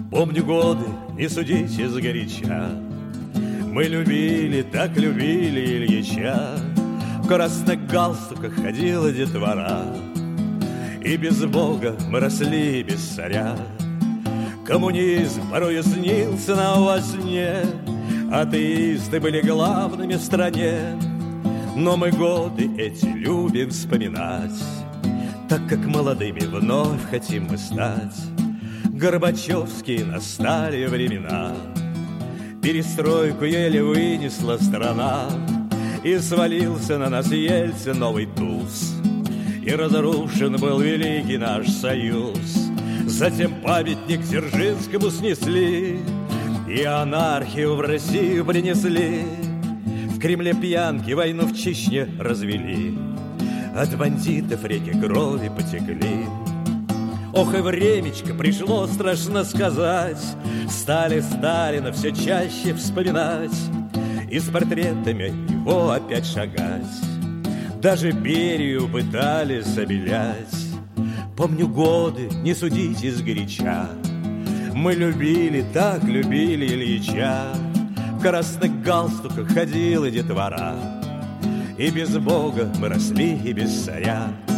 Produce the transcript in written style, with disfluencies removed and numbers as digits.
Помню годы, не судите сгоряча. Мы любили, так любили Ильича. В красных галстуках ходила детвора, и без Бога мы росли без царя. Коммунизм порою снился нам во сне, атеисты были главными в стране. Но мы годы эти любим вспоминать, так как молодыми вновь хотим мы стать. Горбачевские настали времена, перестройку еле вынесла страна, и свалился на нас Ельцин новый туз, и разрушен был великий наш союз. Затем памятник Дзержинскому снесли, и анархию в Россию принесли. В Кремле пьянки, войну в Чечне развели, от бандитов реки крови потекли. Ох, и времечко пришло, страшно сказать, стали Сталина все чаще вспоминать, и с портретами его опять шагать. Даже Берию пытались обелять. Помню годы, не судите сгоряча. Мы любили, так любили Ильича. В красных галстуках ходила детвора, и без Бога мы росли, и без царя.